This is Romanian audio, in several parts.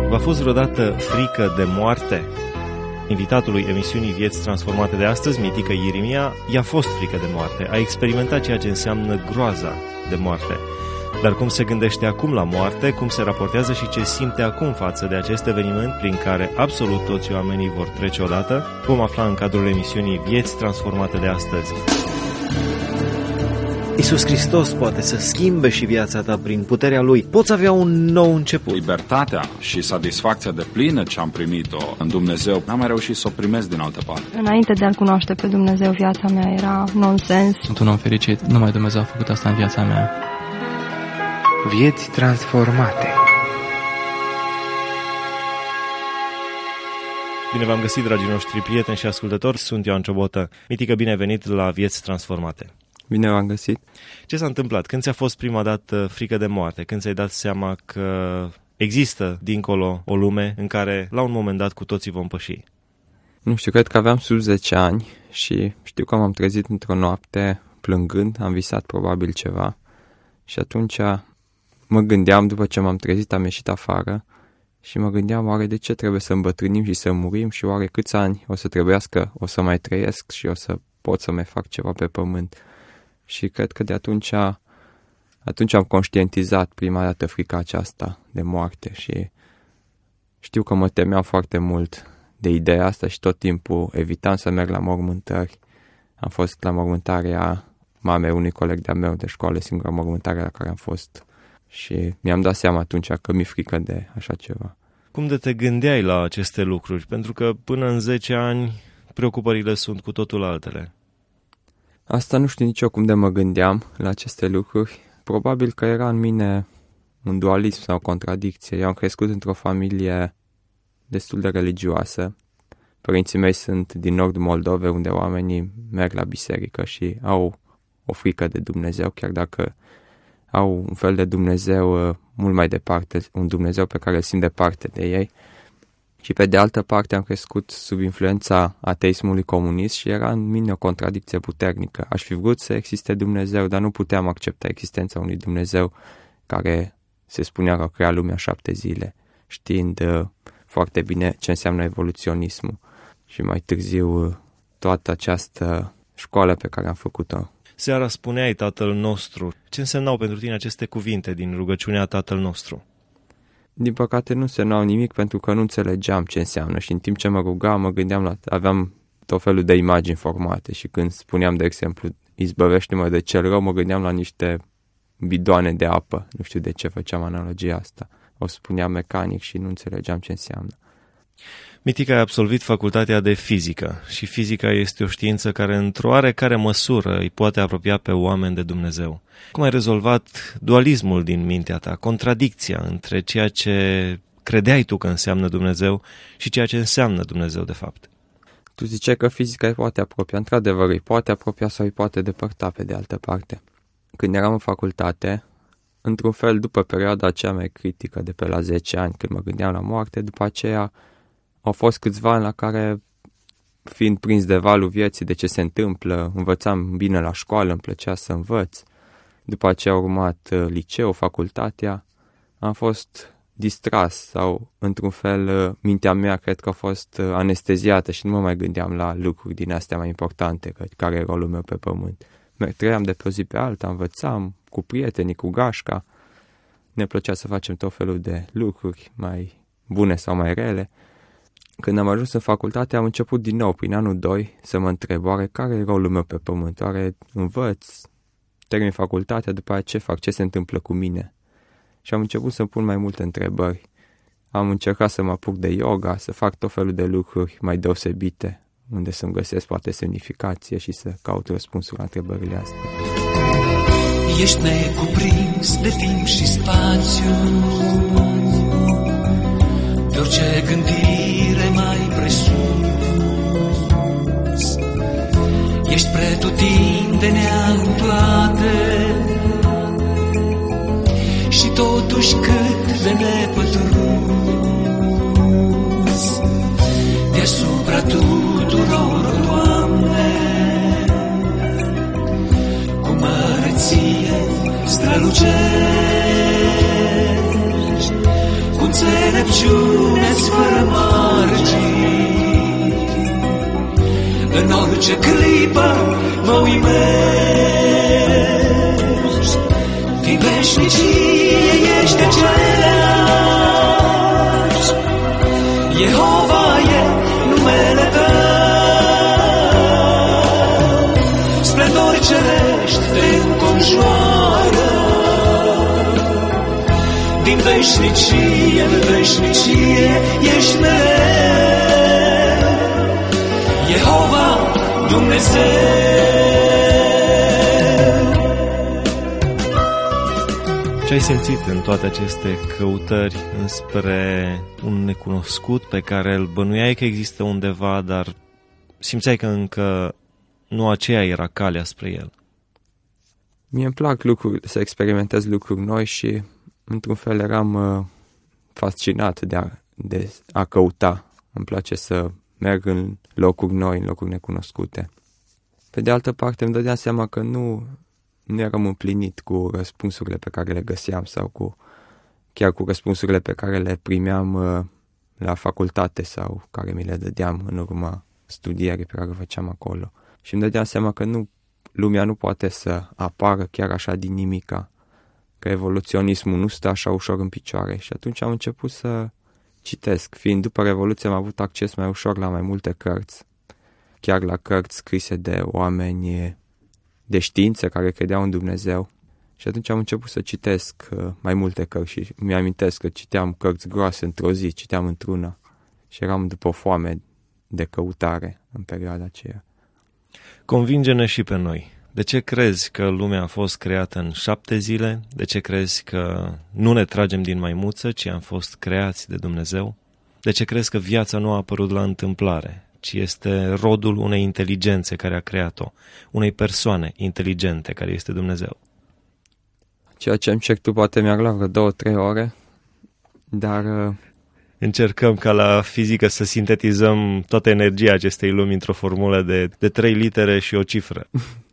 V-a fost vreodată frică de moarte? Invitatului emisiunii Vieți Transformate de astăzi, Mitică Irimia, i-a fost frică de moarte, a experimentat ceea ce înseamnă groaza de moarte. Dar cum se gândește acum la moarte, cum se raportează și ce simte acum față de acest eveniment prin care absolut toți oamenii vor trece odată, vom afla în cadrul emisiunii Vieți Transformate de astăzi. Iisus Hristos poate să schimbe și viața ta prin puterea Lui. Poți avea un nou început. Libertatea și satisfacția deplină ce am primit-o în Dumnezeu, n-am mai reușit să o primesc din altă parte. Înainte de a-L cunoaște pe Dumnezeu, viața mea era nonsens. Sunt un om fericit. Numai Dumnezeu a făcut asta în viața mea. Vieți Transformate. Bine v-am găsit, dragii noștri prieteni și ascultători. Sunt Ioan Ciobotă. Mitică, bine ai venit la Vieți Transformate. Bine v-am găsit. Ce s-a întâmplat? Când ți-a fost prima dată frică de moarte? Când ți-ai dat seama că există dincolo o lume în care la un moment dat cu toții vom păși? Nu știu, cred că aveam sub 10 ani și știu că m-am trezit într-o noapte plângând, am visat probabil ceva și atunci mă gândeam, după ce m-am trezit, am ieșit afară și mă gândeam oare de ce trebuie să îmbătrânim și să murim și oare câți ani o să trebuiască, o să mai trăiesc și o să pot să mai fac ceva pe pământ. Și cred că de atunci am conștientizat prima dată frica aceasta de moarte și știu că mă temeam foarte mult de ideea asta și tot timpul evitam să merg la mormântări. Am fost la mormântarea mamei unui coleg de-a meu de școală, singura mormântare la care am fost și mi-am dat seama atunci că mi-e frică de așa ceva. Cum de te gândeai la aceste lucruri? Pentru că până în 10 ani preocupările sunt cu totul altele. Asta nu știu nici eu cum de mă gândeam la aceste lucruri. Probabil că era în mine un dualism sau o contradicție. Eu am crescut într-o familie destul de religioasă. Părinții mei sunt din nordul Moldovei, unde oamenii merg la biserică și au o frică de Dumnezeu, chiar dacă au un fel de Dumnezeu mult mai departe, un Dumnezeu pe care îl simt departe de ei. Și pe de altă parte am crescut sub influența ateismului comunist și era în mine o contradicție puternică. Aș fi vrut să existe Dumnezeu, dar nu puteam accepta existența unui Dumnezeu care se spunea că a creat lumea 7 zile, știind foarte bine ce înseamnă evoluționismul. Și mai târziu toată această școală pe care am făcut-o. Seara spuneai Tatăl nostru. Ce însemnau pentru tine aceste cuvinte din rugăciunea Tatăl nostru? Din păcate nu însemnau nimic pentru că nu înțelegeam ce înseamnă și în timp ce mă rugam, mă gândeam aveam tot felul de imagini formate și când spuneam, de exemplu, izbăvește-mă de cel rău, mă gândeam la niște bidoane de apă. Nu știu de ce făceam analogia asta. O spuneam mecanic și nu înțelegeam ce înseamnă. Mitică, ai absolvit facultatea de fizică și fizica este o știință care într-o oarecare măsură îi poate apropia pe oameni de Dumnezeu. Cum ai rezolvat dualismul din mintea ta, contradicția între ceea ce credeai tu că înseamnă Dumnezeu și ceea ce înseamnă Dumnezeu de fapt? Tu ziceai că fizica îi poate apropia, într-adevăr îi poate apropia sau îi poate depărta pe de altă parte. Când eram în facultate, într-un fel după perioada cea mai critică de pe la 10 ani, când mă gândeam la moarte, după aceea au fost câțiva ani la care, fiind prins de valul vieții, de ce se întâmplă, învățam bine la școală, îmi plăcea să învăț. După aceea a urmat liceu, facultatea, am fost distras sau, într-un fel, mintea mea cred că a fost anesteziată și nu mă mai gândeam la lucruri din astea mai importante, care e rolul meu pe pământ. Trăiam de pe o zi pe alta, învățam cu prietenii, cu gașca, ne plăcea să facem tot felul de lucruri mai bune sau mai rele. Când am ajuns în facultate, am început din nou, prin anul 2, să mă întreb, oare care e rolul meu pe pământ? Oare învăț, termin facultatea, după aceea ce fac, ce se întâmplă cu mine? Și am început să pun mai multe întrebări. Am încercat să mă apuc de yoga, să fac tot felul de lucruri mai deosebite, unde să-mi găsesc poate semnificație și să caut răspunsul la întrebările astea. Ești necuprins de timp și spațiu, de orice gândire mai presus. Ești pretutindenea în toate și totuși cât de nepătruns. Deasupra tuturor, Doamne, cu măreție strălucești, cu înțelepciune rugăciune-ți fără margini. În orice clipă mă uimești, din veșnicie ești același. Jehova e numele Tău, splendori cerești te înconjoară. Din veșnicie în veșnicie ești mereu, Jehova Dumnezeu. Ce ai simțit în toate aceste căutări înspre un necunoscut pe care îl bănuiai că există undeva, dar simțeai că încă nu aceea era calea spre el? Mie îmi plac să experimentez lucruri noi și într-un fel eram fascinat de a căuta. Îmi place să merg în locuri noi, în locuri necunoscute. Pe de altă parte îmi dădeam seama că nu eram împlinit cu răspunsurile pe care le găseam sau chiar cu răspunsurile pe care le primeam la facultate sau care mi le dădeam în urma studierii pe care o făceam acolo. Și îmi dădeam seama că lumea nu poate să apară chiar așa din nimica, că evoluționismul nu stă așa ușor în picioare. Și atunci am început să citesc. Fiind după Revoluție, am avut acces mai ușor la mai multe cărți, chiar la cărți scrise de oameni de știință care credeau în Dumnezeu. Și atunci am început să citesc mai multe cărți și mi-amintesc că citeam cărți groase într-o zi, citeam într-una și eram după foame de căutare în perioada aceea. Convinge-ne și pe noi. De ce crezi că lumea a fost creată în 7 zile? De ce crezi că nu ne tragem din maimuță, ci am fost creați de Dumnezeu? De ce crezi că viața nu a apărut la întâmplare, ci este rodul unei inteligențe care a creat-o, unei persoane inteligente care este Dumnezeu? Ceea ce încerc tu poate mi-ar lua vreo 2-3 ore, dar... Încercăm ca la fizică să sintetizăm toată energia acestei lumi într-o formulă de 3 litere și o cifră.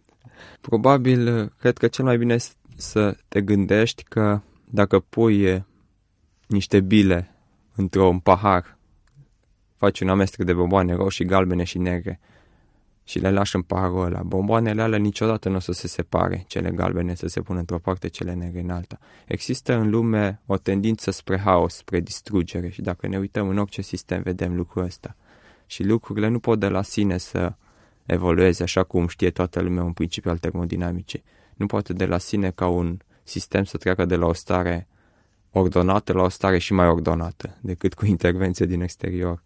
Probabil, cred că cel mai bine este să te gândești că dacă pui niște bile într-un pahar, faci un amestec de bomboane roșii, galbene și negre și le lași în paharul ăla, bomboanele alea niciodată nu o să se separe, cele galbene să se pună într-o parte, cele negre în alta. Există în lume o tendință spre haos, spre distrugere și dacă ne uităm în orice sistem vedem lucrul ăsta. Și lucrurile nu pot de la sine să evolueze așa cum știe toată lumea un principiu al termodinamicii. Nu poate de la sine ca un sistem să treacă de la o stare ordonată la o stare și mai ordonată decât cu intervenție din exterior.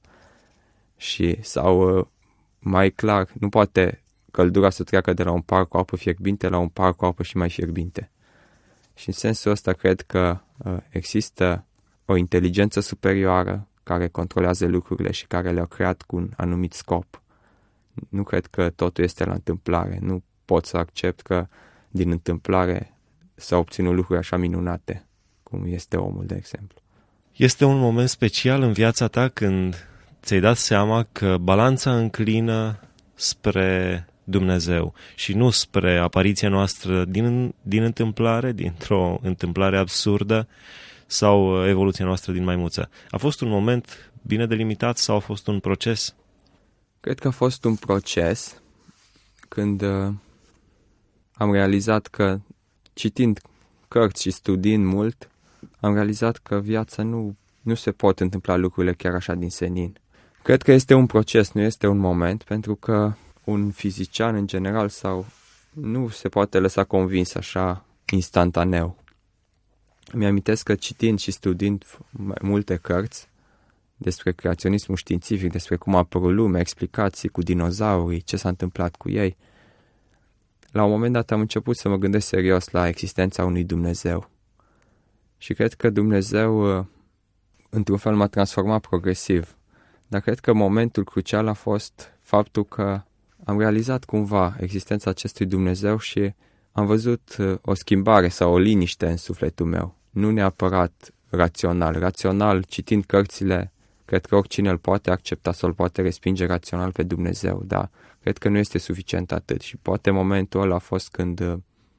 Sau mai clar, nu poate căldura să treacă de la un par cu apă fierbinte la un par cu apă și mai fierbinte. Și în sensul ăsta cred că există o inteligență superioară care controlează lucrurile și care le-a creat cu un anumit scop. Nu cred că totul este la întâmplare. Nu pot să accept că din întâmplare s-au obținut lucruri așa minunate, cum este omul, de exemplu. Este un moment special în viața ta când ți-ai dat seama că balanța înclină spre Dumnezeu și nu spre apariția noastră din întâmplare, dintr-o întâmplare absurdă sau evoluția noastră din maimuță. A fost un moment bine delimitat sau a fost un proces? Cred că a fost un proces când am realizat că, citind cărți și studiind mult, am realizat că viața nu se pot întâmpla lucrurile chiar așa din senin. Cred că este un proces, nu este un moment, pentru că un fizician în general nu se poate lăsa convins așa instantaneu. Mi-amintesc că citind și studiind mai multe cărți despre creaționismul științific, despre cum a apărut lumea, explicații cu dinozaurii, ce s-a întâmplat cu ei, la un moment dat am început să mă gândesc serios la existența unui Dumnezeu. Și cred că Dumnezeu, într-un fel, m-a transformat progresiv. Dar cred că momentul crucial a fost faptul că am realizat cumva existența acestui Dumnezeu și am văzut o schimbare sau o liniște în sufletul meu. Nu neapărat rațional. Rațional, citind cărțile, cred că oricine îl poate accepta sau îl poate respinge rațional pe Dumnezeu, dar cred că nu este suficient atât. Și poate momentul ăla a fost când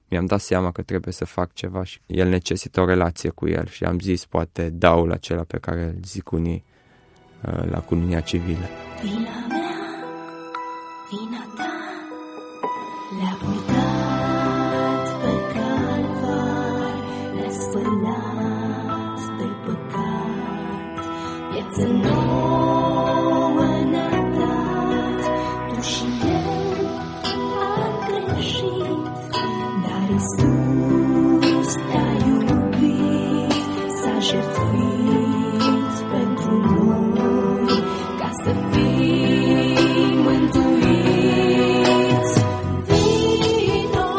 mi-am dat seama că trebuie să fac ceva și el necesită o relație cu el și am zis, poate dau la acela pe care îl zic unii la cununia civilă. Vina mea, vina ta, le-a uitat pe calvar, le-a spălat de păcat, viață nouă ne-a dat, tu și el am greșit, dar Iisus te-a iubit, s-a jertfit pentru noi, ca să fii mântuiți. Vino,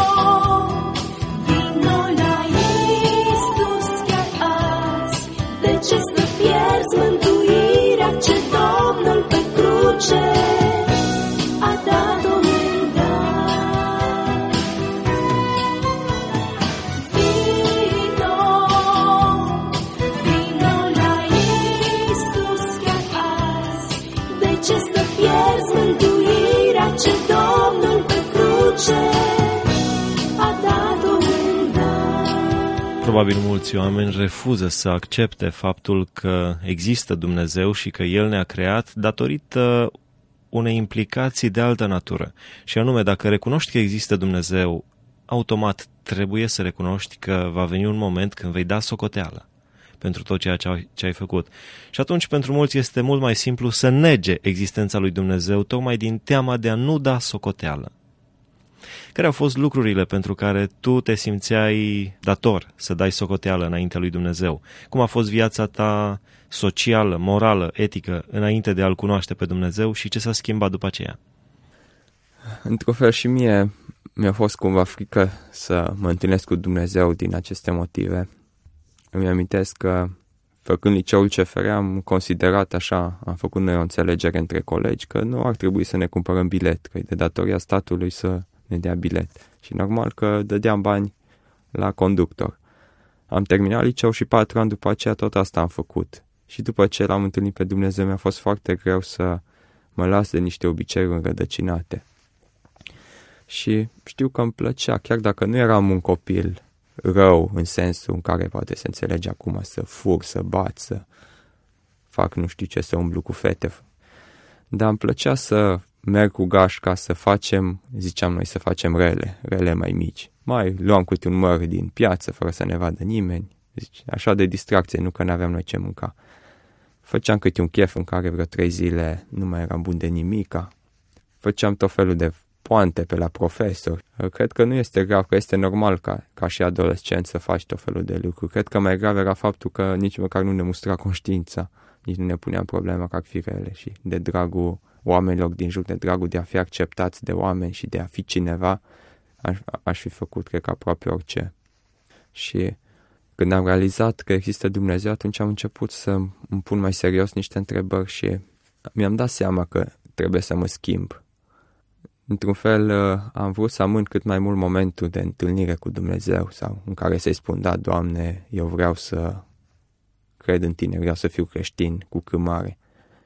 vino la Iisus chiar azi, de ce să pierzi mântuirea ce Domnul pe cruce a dat-o în dar. Vino, vino la Iisus chiar azi, de ce să pierzi mântuirea ce Domnul pe cruce a dat-o în dar. Probabil mulți oameni refuză să accepte faptul că există Dumnezeu și că El ne-a creat datorită unei implicații de altă natură. Și anume, dacă recunoști că există Dumnezeu, automat trebuie să recunoști că va veni un moment când vei da socoteală pentru tot ceea ce ai făcut. Și atunci, pentru mulți, este mult mai simplu să nege existența lui Dumnezeu, tocmai din teama de a nu da socoteală. Care au fost lucrurile pentru care tu te simțeai dator să dai socoteală înaintea lui Dumnezeu? Cum a fost viața ta socială, morală, etică, înainte de a-L cunoaște pe Dumnezeu și ce s-a schimbat după aceea? Într-un fel și mie mi-a fost cumva frică să mă întâlnesc cu Dumnezeu din aceste motive. Îmi amintesc că, făcând liceul CFR, am considerat așa, am făcut noi o înțelegere între colegi, că nu ar trebui să ne cumpărăm bilet, că e de datoria statului să ne dea bilet. Și normal că dădeam bani la conductor. Am terminat liceu și 4 ani după aceea tot asta am făcut. Și după ce l-am întâlnit pe Dumnezeu, mi-a fost foarte greu să mă las de niște obiceiuri înrădăcinate. Și știu că îmi plăcea, chiar dacă nu eram un copil rău în sensul în care poate se înțelege acum să fur, să bat, să fac nu știu ce, să umblu cu fete. Dar îmi plăcea să merg cu gașca, să facem, ziceam noi, să facem rele mai mici. Mai luam câte un măr din piață, fără să ne vadă nimeni. Zici, așa de distracție, nu că n-aveam noi ce mânca. Făceam câte un chef în care vreo 3 zile nu mai eram bun de nimica. Făceam tot felul de poante pe la profesor. Cred că nu este grav, că este normal ca și adolescent să faci tot felul de lucruri. Cred că mai grav era faptul că nici măcar nu ne mustra conștiința, nici nu ne puneam problema că ar fi rele și de dragul oamenilor din jur, de dragul de a fi acceptați de oameni și de a fi cineva, aș fi făcut, cred că aproape orice. Și când am realizat că există Dumnezeu, atunci am început să îmi pun mai serios niște întrebări și mi-am dat seama că trebuie să mă schimb. Într-un fel, am vrut să amân cât mai mult momentul de întâlnire cu Dumnezeu sau în care să-i spun, da, Doamne, eu vreau să cred în Tine, vreau să fiu creștin cu C mare.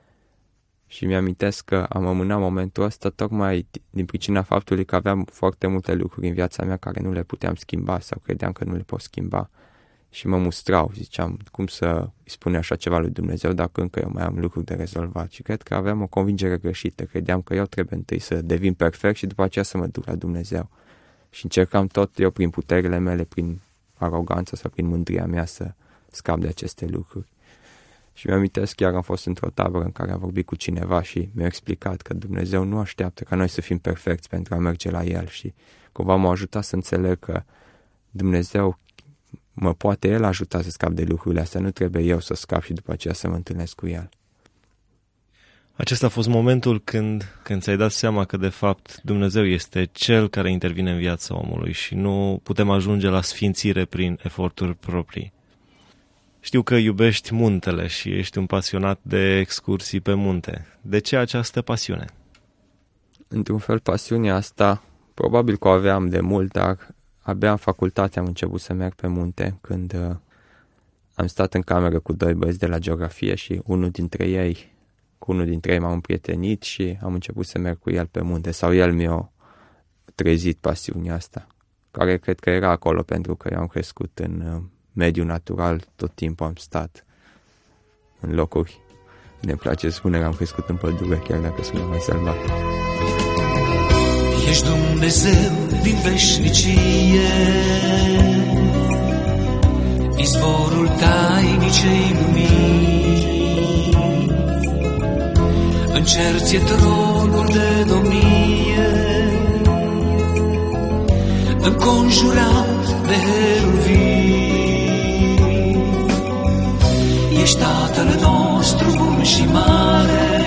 Și mi-amintesc că am amânat momentul ăsta tocmai din pricina faptului că aveam foarte multe lucruri în viața mea care nu le puteam schimba sau credeam că nu le pot schimba. Și mă mustrau, ziceam, cum să îi spune așa ceva lui Dumnezeu dacă încă eu mai am lucruri de rezolvat. Și cred că aveam o convingere greșită, credeam că eu trebuie întâi să devin perfect și după aceea să mă duc la Dumnezeu. Și încercam tot eu prin puterile mele, prin aroganță sau prin mândria mea să scap de aceste lucruri. Și mi-amintesc, chiar am fost într-o tabără în care am vorbit cu cineva și mi-a explicat că Dumnezeu nu așteaptă ca noi să fim perfecți pentru a merge la El și cumva m-a ajutat să înțeleg că Dumnezeu mă poate El ajuta să scap de lucrurile astea, nu trebuie eu să scap și după aceea să mă întâlnesc cu El. Acesta a fost momentul când ți-ai dat seama că de fapt Dumnezeu este Cel care intervine în viața omului și nu putem ajunge la sfințire prin eforturi proprii. Știu că iubești muntele și ești un pasionat de excursii pe munte. De ce această pasiune? Într-un fel, pasiunea asta probabil că o aveam de mult, dar abia în facultate am început să merg pe munte când am stat în cameră cu 2 băieți de la geografie și cu unul dintre ei m-am împrietenit și am început să merg cu el pe munte. Sau el mi-a trezit pasiunea asta. care cred că era acolo pentru că eu am crescut în mediul natural, tot timpul am stat în locuri. Ne-mi place să spune că am crescut în pădure, chiar dacă sună mai sălbatic. Ești Dumnezeu din veșnicie, izvorul tainicei lumii. În cer ți-e tronul de domnie, înconjurat de heruvii. Ești Tatăl nostru bun și mare,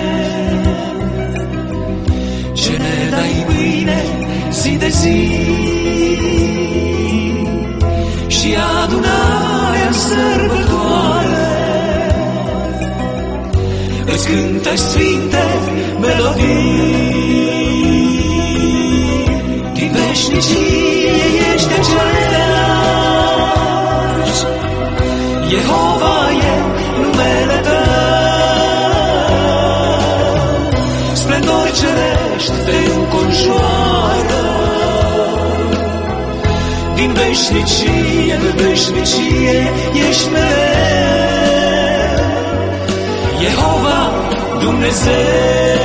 ce ne dai mâine zi de zi, și adunarea sărbătoare îți cântă sfinte melodii. Din veșnicie ești același, Jehova e numele tău, splendori cerești te înconjoară. Din veșnicie în veșnicie ești mereu, Jehova Dumnezeu.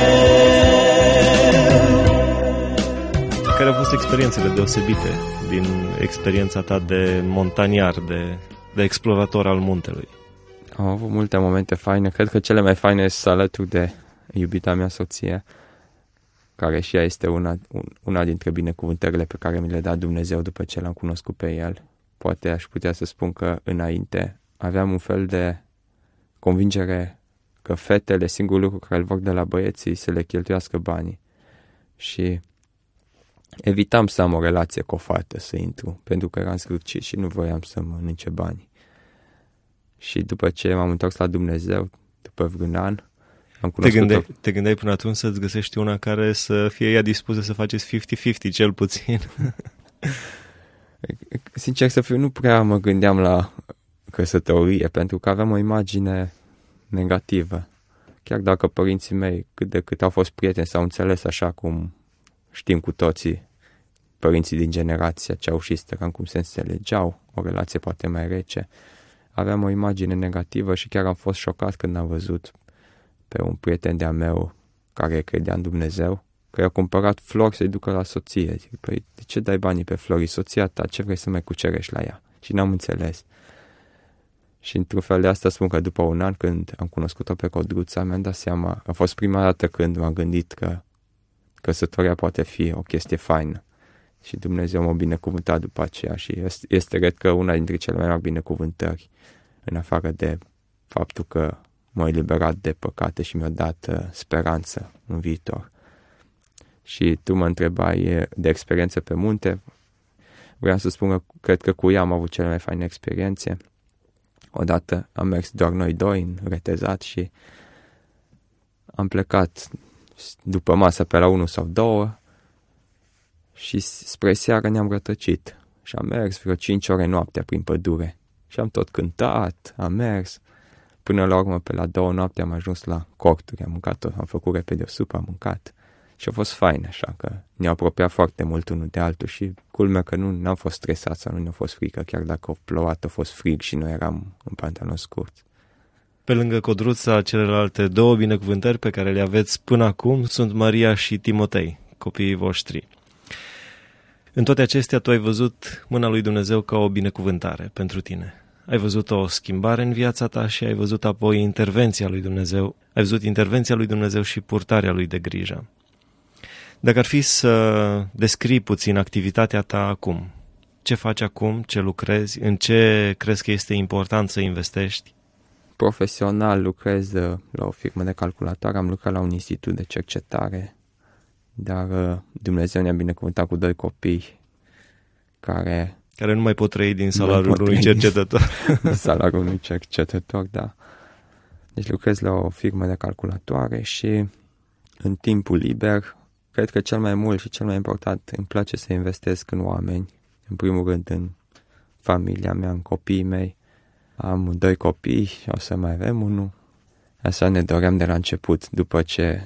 Care au fost experiențele deosebite din experiența ta de montaniar, de explorator al muntelui? Am avut multe momente faine. Cred că cele mai faine sunt alături de iubita mea soție, care și ea este una dintre binecuvântările pe care mi le-a dat Dumnezeu după ce l-am cunoscut pe El. Poate aș putea să spun că înainte aveam un fel de convingere că fetele, singurul lucru care îl vor de la băieții, să le cheltuiască banii. Și evitam să am o relație cu o fată, să intru, pentru că eram zgârcit și nu voiam să mănânce bani. Și după ce m-am întors la Dumnezeu, după vreun an, am cunoscut te gândeai până atunci să-ți găsești una care să fie ea dispusă să faceți 50-50, cel puțin? Sincer să fiu, nu prea mă gândeam la căsătorie, pentru că aveam o imagine negativă. Chiar dacă părinții mei cât de cât au fost prieteni, s-au înțeles așa cum știm cu toții, părinții din generația ceaușistă, cam cum se înțelegeau, o relație poate mai rece, aveam o imagine negativă și chiar am fost șocat când am văzut pe un prieten de-a meu care credea în Dumnezeu, că i-a cumpărat flori să-i ducă la soție. Zic, păi, de ce dai banii pe flori? Soția ta, ce vrei să mai cucerești la ea? Și n-am înțeles. Și într-un fel de asta spun că după un an, când am cunoscut-o pe Codruța, mi-am dat seama, a fost prima dată când m-am gândit că căsătoria poate fi o chestie faină. Și Dumnezeu m-a binecuvântat după aceea și este, cred că, una dintre cele mai mari binecuvântări, în afară de faptul că m-a eliberat de păcate și mi-a dat speranță în viitor. Și tu mă întrebai de experiențe pe munte. Vreau să spun că cred că cu ea am avut cele mai faine experiențe. Odată am mers doar noi doi în Retezat și am plecat după masă pe la 1 sau 2 și spre seară ne-am rătăcit. Și am mers vreo 5 ore noaptea prin pădure. Și am tot cântat, am mers. Până la urmă, pe la 2 noapte am ajuns la corturi, am mâncat-o, am făcut repede o supă, am mâncat. Și a fost fain, așa că ne-a apropiat foarte mult unul de altul și culmea că nu am fost stresat sau nu ne-a fost frică, chiar dacă a plouat, a fost frig și noi eram în pantaloni scurți. Pe lângă Codruța, celelalte 2 binecuvântări pe care le aveți până acum sunt Maria și Timotei, copiii voștri. În toate acestea, tu ai văzut mâna lui Dumnezeu ca o binecuvântare pentru tine. Ai văzut o schimbare în viața ta și ai văzut apoi intervenția lui Dumnezeu. Ai văzut intervenția lui Dumnezeu și purtarea lui de grijă. Dacă ar fi să descrii puțin activitatea ta acum, ce faci acum, ce lucrezi, în ce crezi că este important să investești? Profesional lucrez la o firmă de calculatoare, am lucrat la un institut de cercetare, dar Dumnezeu ne-a binecuvântat cu 2 copii care nu mai pot trăi din salariul unui cercetător. Din salariul unui cercetător, da. Deci lucrez la o firmă de calculatoare și în timpul liber, cred că cel mai mult și cel mai important, îmi place să investesc în oameni. În primul rând în familia mea, în copiii mei. Am 2 copii, o să mai avem unul. Așa ne doream de la început, după ce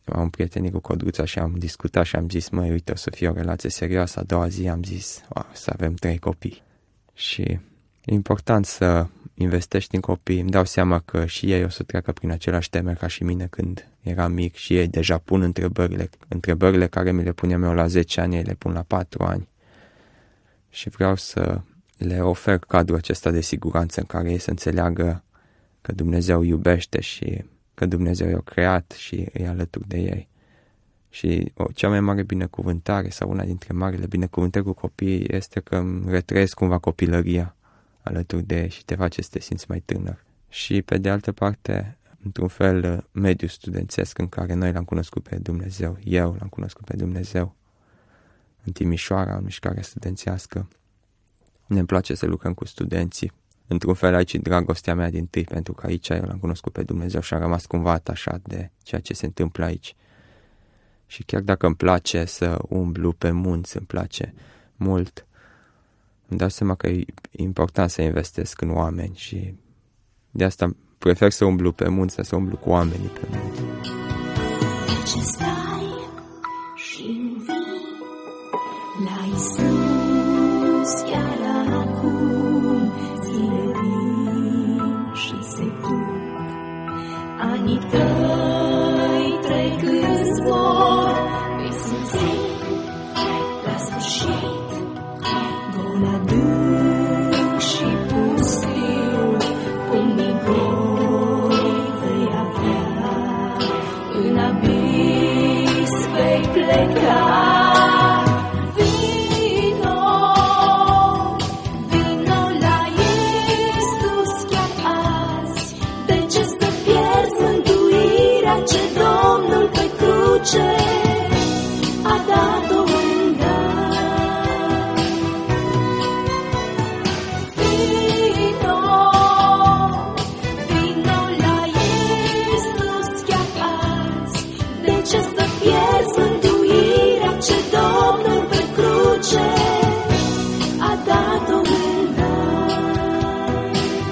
am împrietenit cu Codruța și am discutat și am zis, măi, uite, o să fie o relație serioasă. A doua zi am zis, să avem 3 copii. Și e important să investești în copii. Îmi dau seama că și ei o să treacă prin același temeri ca și mine când eram mic și ei deja pun întrebările care mi le puneam eu la 10 ani, ei le pun la 4 ani. Și vreau să le ofer cadrul acesta de siguranță în care ei să înțeleagă că Dumnezeu iubește și că Dumnezeu i-a creat și e alături de ei. Și cea mai mare binecuvântare sau una dintre marile binecuvântări cu copiii este că îmi retrăiesc cumva copilăria alături de ei și te face să te simți mai tânăr. Și pe de altă parte, într-un fel, mediul studențesc în care noi l-am cunoscut pe Dumnezeu, eu l-am cunoscut pe Dumnezeu în Timișoara, în mișcarea studențească. Ne place să lucrăm cu studenții. Într-un fel aici dragostea mea din tâi, pentru că aici eu l-am cunoscut pe Dumnezeu și am rămas cumva atașat de ceea ce se întâmplă aici. Și chiar dacă îmi place să umblu pe munți, îmi place mult, îmi dau seama că e important să investesc în oameni și de asta prefer să umblu pe munți, să umblu cu oamenii pe munți. Ce stai și vii la Iisus chiar acum, zile vin și se duc, anii tăi trec în zbor, vei simți la sfârșit gol adânc și pustiu, pumnii goi vei avea, în abis vei pleca. A dat-o în dar. Vino la Iisus chiar azi. De ce să pierzi mântuirea ce Domnul pe cruce a dat-o în dar?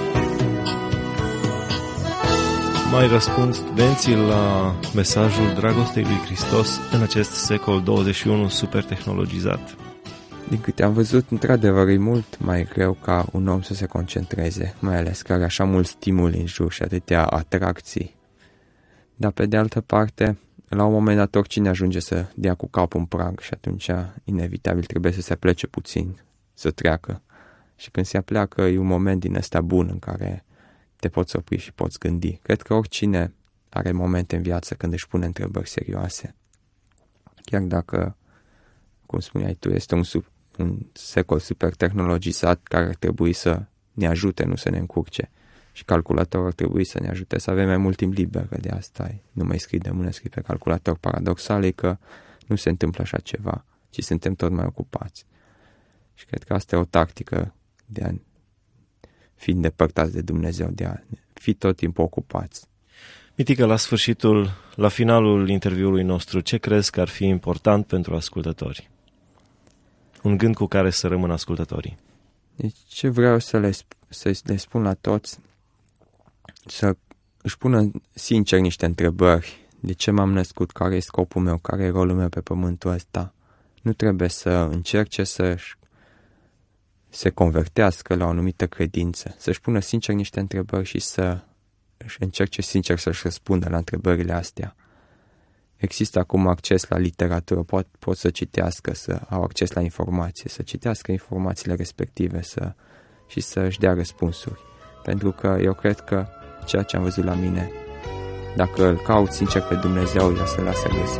Mai răspund studenții la mesajul dragostei lui Hristos în acest secol 21 super tehnologizat? Din câte am văzut, într-adevăr, e mult mai greu ca un om să se concentreze, mai ales că are așa mult stimuli în jur și atâtea atracții. Dar pe de altă parte, la un moment dat oricine ajunge să dea cu capul în prag și atunci inevitabil trebuie să se aplece puțin, să treacă. Și când se apleacă e un moment din ăsta bun în care te poți opri și poți gândi. Cred că oricine are momente în viață când își pune întrebări serioase. Chiar dacă, cum spuneai tu, este un secol super tehnologizat care ar trebui să ne ajute, nu să ne încurce. Și calculatorul ar trebui să ne ajute să avem mai mult timp liber, că de asta nu mai scrii de mână, scrii pe calculator. Paradoxal e că nu se întâmplă așa ceva, ci suntem tot mai ocupați. Și cred că asta e o tactică de a fi îndepărtați de Dumnezeu, de a fi tot timpul ocupați. Mitică, la finalul interviului nostru, ce crezi că ar fi important pentru ascultători? Un gând cu care să rămână ascultătorii. Deci ce vreau să le spun la toți, să își pună sincer niște întrebări. De ce m-am născut? Care e scopul meu? Care e rolul meu pe pământul ăsta? Nu trebuie să încerce să se convertească la o anumită credință. Să-și pună sincer niște întrebări și să încerce sincer să-și răspundă la întrebările astea. Există acum acces la literatură, pot să citească, să au acces la informație, să citească informațiile respective și să-și dea răspunsuri. Pentru că eu cred că ceea ce am văzut la mine, dacă îl caut sincer pe Dumnezeu, el să lasă găsit.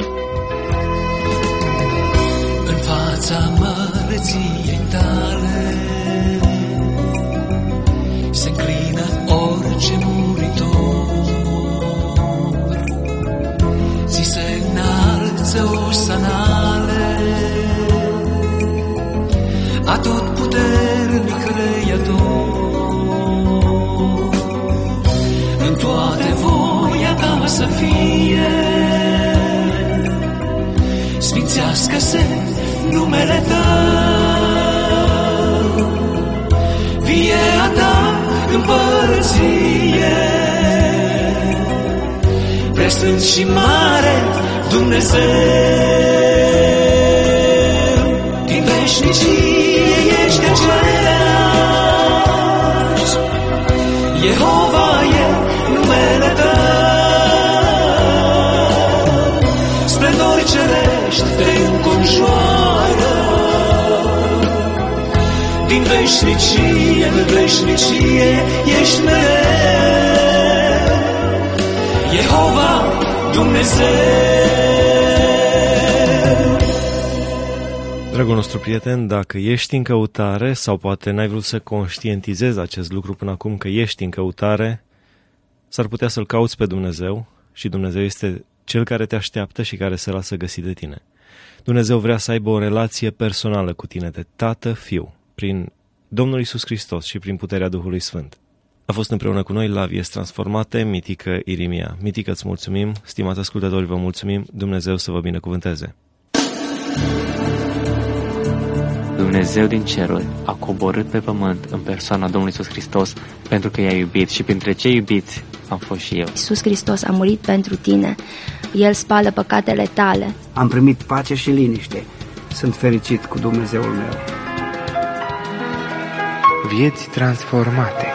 În fața măreției tale se înclină orice muritor, ți se înalță osanale a tot puternic Creator. În toate voia ta să fie, sfințească-se numele Tău, vie a Ta împărăție, Preasfânt și mare Dumnezeu, din veșnicie ești același. Jehova e numele Tău, splendori cerești te înconjoară. Din veșnicie în veșnicie ești mereu, Jehova Dumnezeu. Dragul nostru prieten, dacă ești în căutare sau poate n-ai vrut să conștientizezi acest lucru până acum că ești în căutare, s-ar putea să-L cauți pe Dumnezeu și Dumnezeu este Cel care te așteaptă și care se lasă găsi de tine. Dumnezeu vrea să aibă o relație personală cu tine de Tată, Fiu, prin Domnul Iisus Hristos și prin puterea Duhului Sfânt. A fost împreună cu noi la Vieți Transformate Mitică Irimia. Mitică, îți mulțumim, stimați ascultători, vă mulțumim, Dumnezeu să vă binecuvânteze. Dumnezeu din ceruri a coborât pe pământ în persoana Domnului Iisus Hristos pentru că i-a iubit și printre cei iubiți am fost și eu. Iisus Hristos a murit pentru tine, El spală păcatele tale. Am primit pace și liniște, sunt fericit cu Dumnezeul meu. Vieți transformate.